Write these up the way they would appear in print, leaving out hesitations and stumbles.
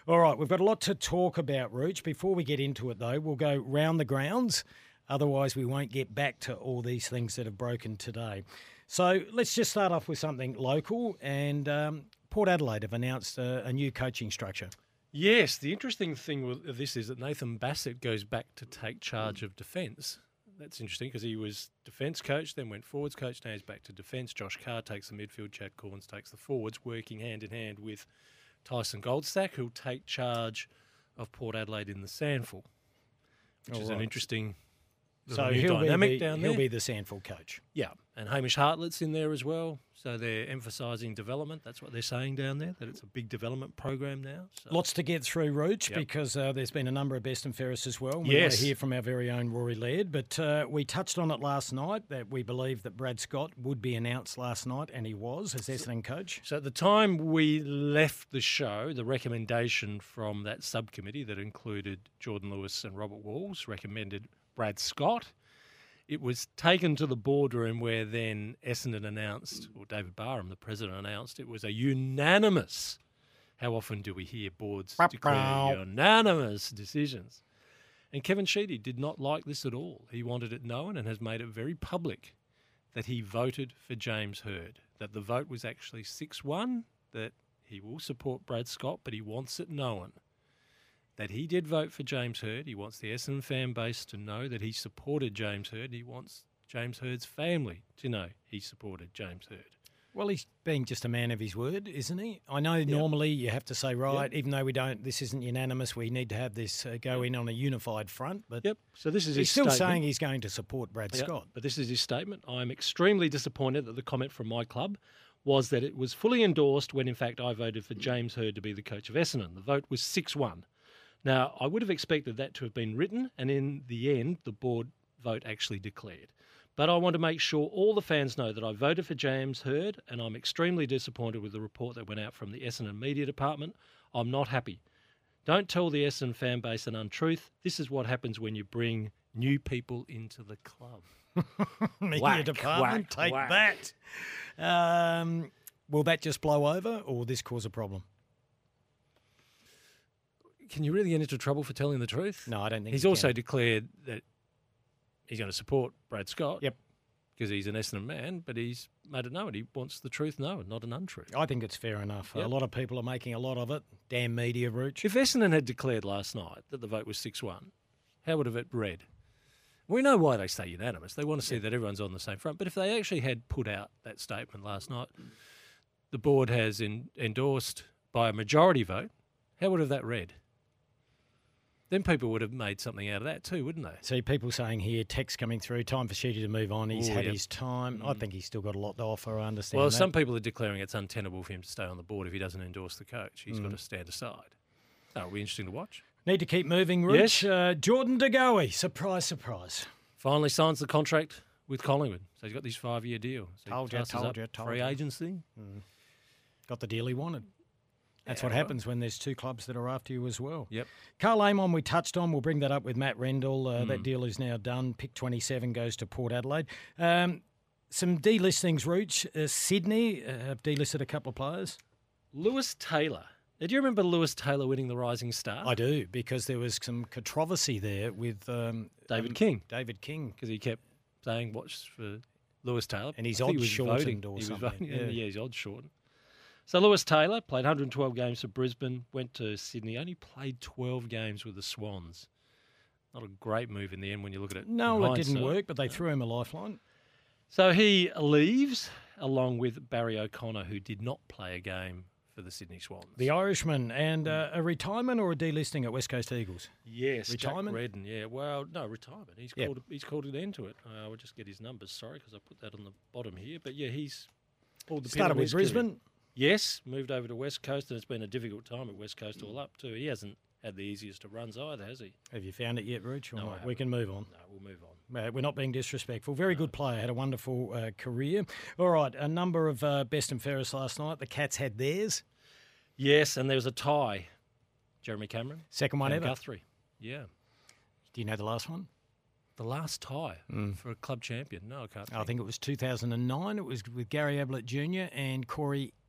All right, we've got a lot to talk about, Rooch. Before we get into it, though, we'll go round the grounds. Otherwise, we won't get back to all these things that have broken today. So let's just start off with something local. And Port Adelaide have announced a new coaching structure. Yes, the interesting thing with this is that Nathan Bassett goes back to take charge of defence. That's interesting because he was defence coach, then went forwards coach, now he's back to defence. Josh Carr takes the midfield, Chad Corns takes the forwards, working hand in hand with Tyson Goldstack, who'll take charge of Port Adelaide in the Sandful, which is an interesting dynamic down there. He'll be the Sandful coach. Yeah, and Hamish Hartlett's in there as well. So they're emphasising development. That's what they're saying down there, that it's a big development program now. So. Lots to get through, Rooch, because there's been a number of best and fairest as well. We Yes. hear from our very own Rory Laird. But we touched on it last night, that we believe that Brad Scott would be announced last night, and he was, as Essendon coach. So at the time we left the show, the recommendation from that subcommittee that included Jordan Lewis and Robert Walls recommended Brad Scott. It was taken to the boardroom where then Essendon announced, or David Barham, the president, announced it was a unanimous. How often do we hear boards declare unanimous decisions? And Kevin Sheedy did not like this at all. He wanted it known and has made it very public that he voted for James Hird, that the vote was actually 6-1, that he will support Brad Scott, but he wants it known that he did vote for James Hird. He wants the Essendon fan base to know that he supported James Hird. He wants James Hird's family to know he supported James Hird. Well, he's being just a man of his word, isn't he? I know normally you have to say, even though this isn't unanimous, we need to have this go in on a unified front. But so this is he's his still statement. saying he's going to support Brad Scott. But this is his statement. I'm extremely disappointed that the comment from my club was that it was fully endorsed when, in fact, I voted for James Hird to be the coach of Essendon. The vote was 6-1. Now, I would have expected that to have been written, and in the end, the board vote actually declared. But I want to make sure all the fans know that I voted for James Hird, and I'm extremely disappointed with the report that went out from the Essendon Media Department. I'm not happy. Don't tell the Essendon fan base an untruth. This is what happens when you bring new people into the club. Media Department, take that. Will that just blow over, or will this cause a problem? Can you really get into trouble for telling the truth? No, I don't think he's also declared that he's going to support Brad Scott. Yep. Because he's an Essendon man, but he's made it known. He wants the truth known, not an untruth. I think it's fair enough. Yep. A lot of people are making a lot of it. Damn media, Rooch. If Essendon had declared last night that the vote was 6-1, how would have it read? We know why they say unanimous. They want to see that everyone's on the same front. But if they actually had put out that statement last night, the board has endorsed by a majority vote, how would have that read? Then people would have made something out of that too, wouldn't they? See, people saying here, text coming through, time for Sheedy to move on. He's had his time. I think he's still got a lot to offer, I understand. Well, that. some people are declaring it's untenable for him to stay on the board if he doesn't endorse the coach. He's got to stand aside. That'll be interesting to watch. Need to keep moving, Rich. Yes. Jordan De Goey, surprise, surprise. Finally signs the contract with Collingwood. So he's got this 5-year deal. So Told you. Free agency. Got the deal he wanted. That's what happens when there's two clubs that are after you as well. Yep. Carl Amon, we touched on. We'll bring that up with Matt Rendell. That deal is now done. Pick 27 goes to Port Adelaide. Some delistings, Rooch. Sydney have delisted a couple of players. Lewis Taylor. Do you remember Lewis Taylor winning the Rising Star? I do, because there was some controversy there with David King. David King. Because he kept saying, watch for Lewis Taylor. And he's odds shortened or something. Yeah, he's odds shortened. So Lewis Taylor played 112 games for Brisbane, went to Sydney, only played 12 games with the Swans. Not a great move in the end when you look at it. No, it didn't work, but they threw him a lifeline. So he leaves along with Barry O'Connor, who did not play a game for the Sydney Swans. The Irishman, and a retirement or a delisting at West Coast Eagles? Yes, retirement. Jack Redden, yeah. Well, no, retirement. He's called an end to it. I'll just get his numbers, sorry, because I put that on the bottom here. But yeah, he's pulled the pin started on with his Brisbane. career. Yes, moved over to West Coast, and it's been a difficult time at West Coast all up too. He hasn't had the easiest of runs either, has he? Have you found it yet, Rooch? No, we can move on. No, we'll move on. We're not being disrespectful. Very good player. Had a wonderful career. All right, a number of best and fairest last night. The Cats had theirs. Yes, and there was a tie. Jeremy Cameron. Second one ever. Guthrie. Yeah. Do you know the last one? The last tie for a club champion. No, I can't think. I think it was 2009. It was with Gary Ablett Jr. and Corey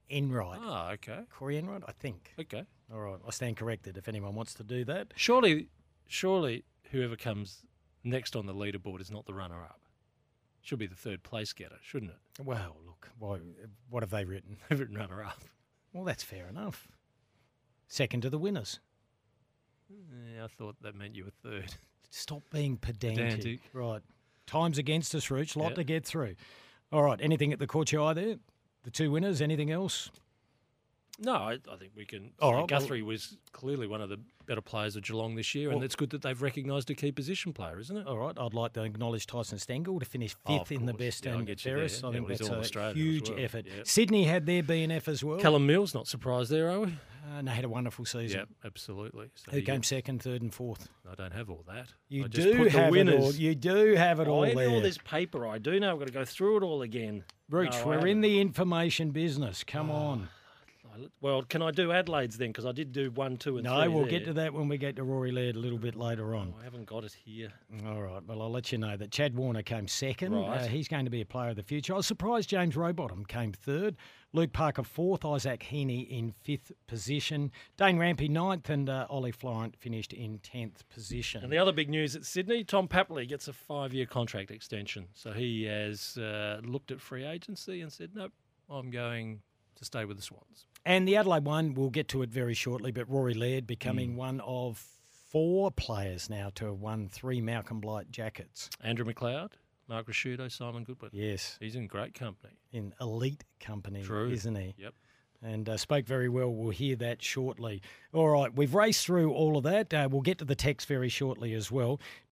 Enright. Oh, okay. Corey Enright, I think. Okay. All right, I stand corrected if anyone wants to do that. Surely whoever comes next on the leaderboard is not the runner-up. Should be the third place getter, shouldn't it? Well, look, what have they written? They've written runner-up. Well, that's fair enough. Second to the winners. Yeah, I thought that meant you were third. Stop being pedantic. Pedantic. Right. Time's against us, Rooch. Lot Yep. to get through. All right, anything at the court your eye there? The two winners, anything else? No, I think we can. All say right, Guthrie was clearly one of the better players of Geelong this year, and it's good that they've recognised a key position player, isn't it? All right, I'd like to acknowledge Tyson Stengel to finish Oh, fifth of in the course. best Yeah, I'll and get you fairest. there. I Yeah, think well, he's that's a All-Australian huge as well. effort. Yep. Sydney had their BNF as well. Callum Mills, not surprised there, are we? And they had a wonderful season. Yeah, absolutely. So Who came second, third and fourth? I don't have all that. You I just do put the have it all. winners. You do have it all I there. all this paper. I do know. I've got to go through it all again. Rooch, No, I we're in haven't. the information business. Come on. Well, can I do Adelaide's then? Because I did do 1, 2, and 3. No, we'll there. get to that when we get to Rory Laird a little bit later on. I haven't got it here. All right. Well, I'll let you know that Chad Warner came second. Right. He's going to be a player of the future. I was surprised James Rowbottom came third. Luke Parker fourth. Isaac Heaney in fifth position. Dane Rampy ninth. And Ollie Florent finished in 10th position. And the other big news at Sydney, Tom Papley gets a 5-year contract extension. So he has looked at free agency and said, nope, I'm going to stay with the Swans. And the Adelaide one, we'll get to it very shortly, but Rory Laird becoming one of 4 players now to have won 3 Malcolm Blight jackets. Andrew McLeod, Mark Rasciuto, Simon Goodwin. Yes, He's in great company. in elite company, True. isn't he? Yep. And spoke very well. We'll hear that shortly. All right, we've raced through all of that. We'll get to the text very shortly as well.